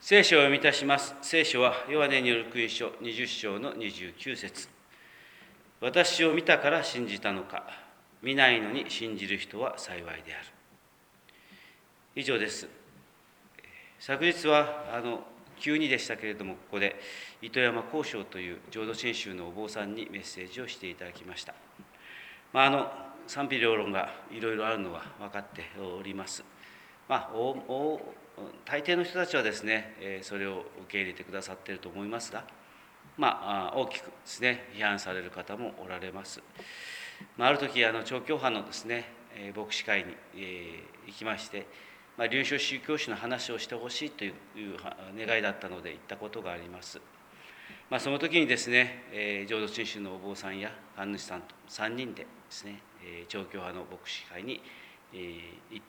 聖書を読み出します。聖書はヨハネによる福音書20章の29節。私を見たから信じたのか、見ないのに信じる人は幸いである。以上です。昨日は急にでしたけれども、ここで糸山幸章という浄土真宗のお坊さんにメッセージをしていただきました。賛否両論がいろいろあるのは分かっております。大抵の人たちはですね、それを受け入れてくださっていると思いますが、大きくですね、批判される方もおられます。ある時、調教派のですね、牧師会に、行きまして、臨床宗教史の話をしてほしいという願いだったので行ったことがあります。その時にですね、浄土真宗のお坊さんや神主さんと3人でですね、調教派の牧師会に行って、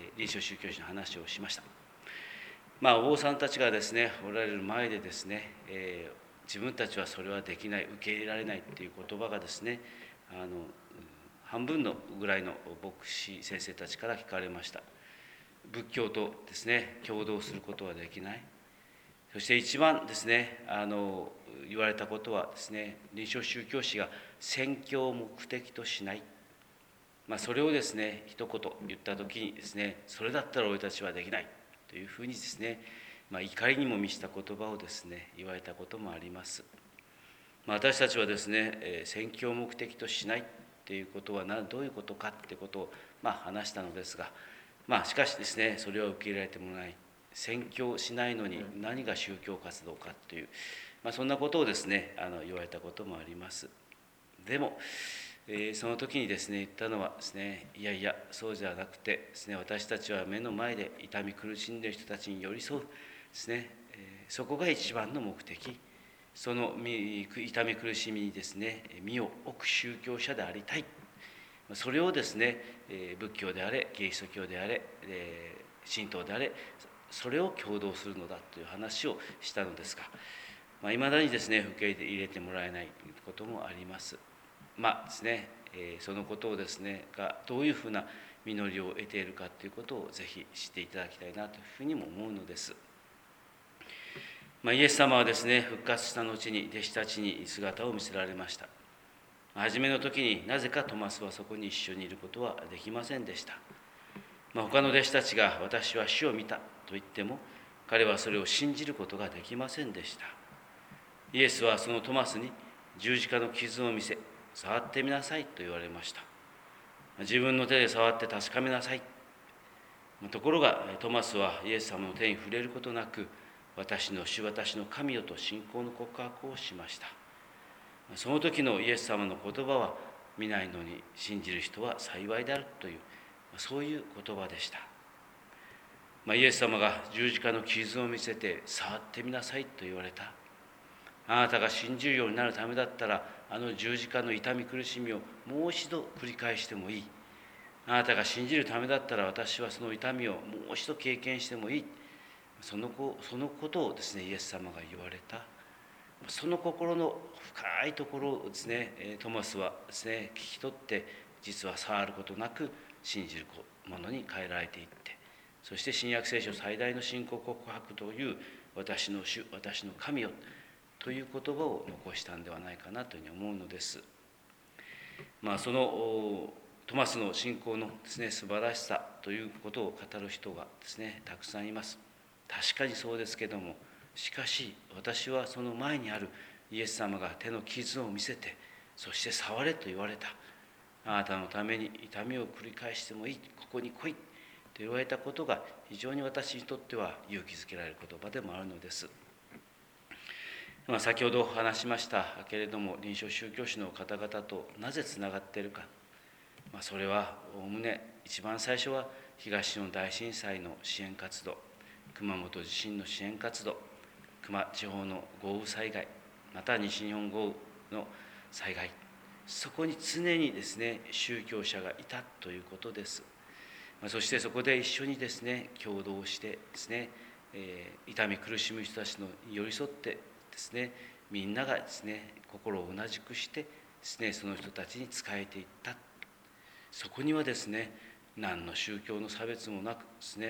臨床宗教史の話をしました。お坊さんたちがですね、おられる前でですね、自分たちはそれはできない、受け入れられないという言葉がですね、半分のぐらいの牧師先生たちから聞かれました。仏教とですね、共同することはできない。そして一番ですね、言われたことはですね、臨床宗教史が宣教を目的としない。それをですね、一言言った時にですね、それだったら俺たちはできないというふうにですね、怒りにも満ちた言葉をですね、言われたこともあります。私たちはですね、宣教を目的としないっていうことはどういうことかってことを話したのですが、しかしですね、それを受け入れられてもらえない、宣教しないのに何が宗教活動かという、そんなことをですね、言われたこともあります。でも、その時にですね、言ったのはですね、いやいや、そうじゃなくてですね、私たちは目の前で痛み苦しんでいる人たちに寄り添うですね、そこが一番の目的。その痛み苦しみにですね、身を置く宗教者でありたい。それをですね、仏教であれ、キリスト教であれ、神道であれ、それを共同するのだという話をしたのですが、いまだにですね、受け入れてもらえないこともあります。ですね、そのことをですね、がどういうふうな実りを得ているかということをぜひ知っていただきたいなというふうにも思うのです。イエス様はですね、復活した後に弟子たちに姿を見せられました。初めの時になぜかトマスはそこに一緒にいることはできませんでした。他の弟子たちが私は主を見たと言っても、彼はそれを信じることができませんでした。イエスはそのトマスに十字架の傷を見せ、触ってみなさいと言われました。自分の手で触って確かめなさい。ところがトマスはイエス様の手に触れることなく、私の主、私の神よと信仰の告白をしました。その時のイエス様の言葉は、見ないのに信じる人は幸いであるという、そういう言葉でした。イエス様が十字架の傷を見せて触ってみなさいと言われた。あなたが信じるようになるためだったら、あの十字架の痛み苦しみをもう一度繰り返してもいい。あなたが信じるためだったら、私はその痛みをもう一度経験してもいい。そのことをですね、イエス様が言われた。その心の深いところをですね、トマスはですね、聞き取って、実は触ることなく信じるものに変えられていって、そして新約聖書最大の信仰告白という、私の主、私の神よという言葉を残したんではないかなというふうに思うのです。そのトマスの信仰のですね、素晴らしさということを語る人がですね、たくさんいます。確かにそうですけども、しかし私はその前にあるイエス様が手の傷を見せて、そして触れと言われた。あなたのために痛みを繰り返してもいい、ここに来いと言われたことが、非常に私にとっては勇気づけられる言葉でもあるのです。先ほど話しましたけれども、臨床宗教師の方々となぜつながっているか、それはおおむね一番最初は東日本大震災の支援活動、熊本地震の支援活動、球磨地方の豪雨災害、また西日本豪雨の災害、そこに常にですね、宗教者がいたということです。そしてそこで一緒にですね、共同してですね、痛み苦しむ人たちの寄り添ってですね、みんながですね、心を同じくしてですね、その人たちに仕えていった。そこにはですね、何の宗教の差別もなくですね、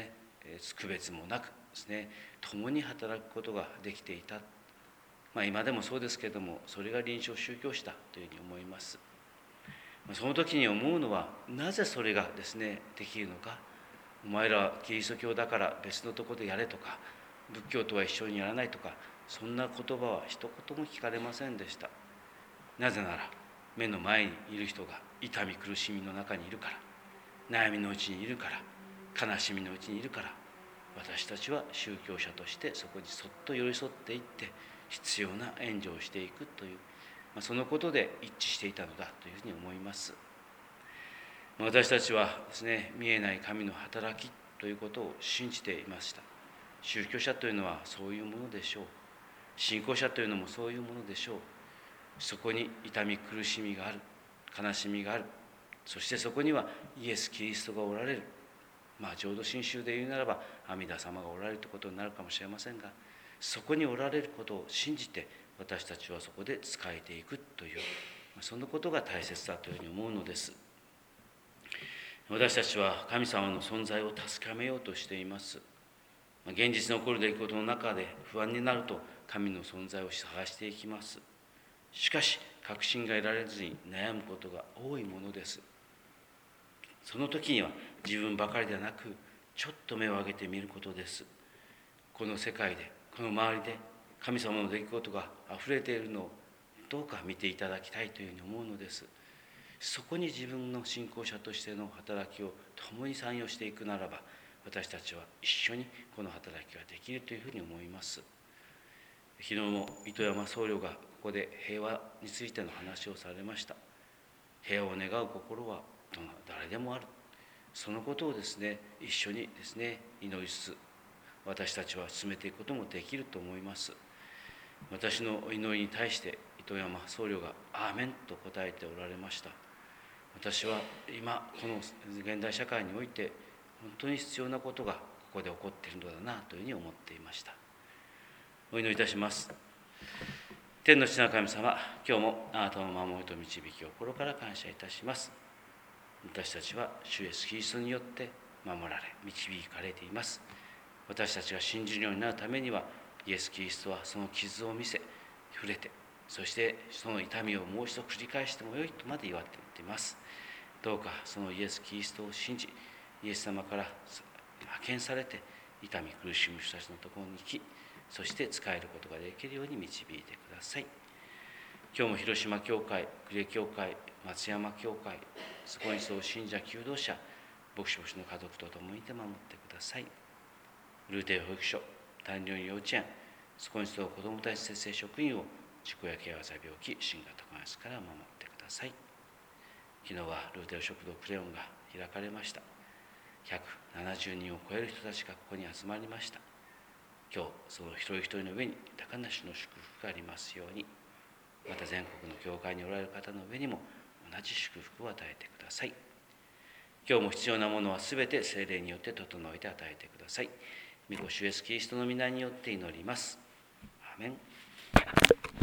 区別もなくですね、共に働くことができていた。今でもそうですけれども、それが臨床宗教史だというふうに思います。その時に思うのは、なぜそれがですねできるのか。お前らはキリスト教だから別のところでやれとか、仏教とは一緒にやらないとか、そんな言葉は一言も聞かれませんでした。なぜなら、目の前にいる人が痛み苦しみの中にいるから、悩みのうちにいるから、悲しみのうちにいるから、私たちは宗教者としてそこにそっと寄り添っていって、必要な援助をしていくという、そのことで一致していたのだというふうに思います。私たちはですね、見えない神の働きということを信じていました。宗教者というのはそういうものでしょう。信仰者というのもそういうものでしょう。そこに痛み苦しみがある、悲しみがある、そしてそこにはイエス・キリストがおられる。浄土真宗で言うならば阿弥陀様がおられるということになるかもしれませんが、そこにおられることを信じて、私たちはそこで仕えていくという、そのことが大切だというふうに思うのです。私たちは神様の存在を確かめようとしています。現実に起こる出来事の中で不安になると、神の存在を探していきます。しかし確信が得られずに悩むことが多いものです。その時には自分ばかりではなく、ちょっと目を上げてみることです。この世界で、この周りで神様の出来事があふれているのをどうか見ていただきたいというふうに思うのです。そこに自分の信仰者としての働きを共に参与していくならば、私たちは一緒にこの働きができるというふうに思います。昨日も糸山僧侶がここで平和についての話をされました。平和を願う心は誰でもある。そのことをですね、一緒にですね祈りつつ、私たちは進めていくこともできると思います。私の祈りに対して糸山僧侶がアーメンと答えておられました。私は今この現代社会において本当に必要なことがここで起こっているのだなというふうに思っていました。お祈りいたします。天の父なる神様、今日もあなたの守りと導きを心から感謝いたします。私たちは主イエスキリストによって守られ導かれています。私たちが信じるようになるためには、イエスキリストはその傷を見せ触れて、そしてその痛みをもう一度繰り返してもよいとまで言われています。どうかそのイエスキリストを信じ、イエス様から派遣されて痛み苦しむ人たちのところに行き、そして仕えることができるように導いてください。今日も広島教会、呉教会、松山教会、そこにそう信者求道者、牧師の家族と共にいて守ってください。ルーテル保育所、単療院幼稚園、そこにそう子どもたち節制職員を事故や怪我病気、新型コロナから守ってください。昨日はルーテル食堂クレヨンが開かれました。170人を超える人たちがここに集まりました。今日その一人一人の上に高梨の祝福がありますように、また全国の教会におられる方の上にも同じ祝福を与えてください。今日も必要なものはすべて聖霊によって整えて与えてください。御子主イエスキリストの皆によって祈ります。アーメン。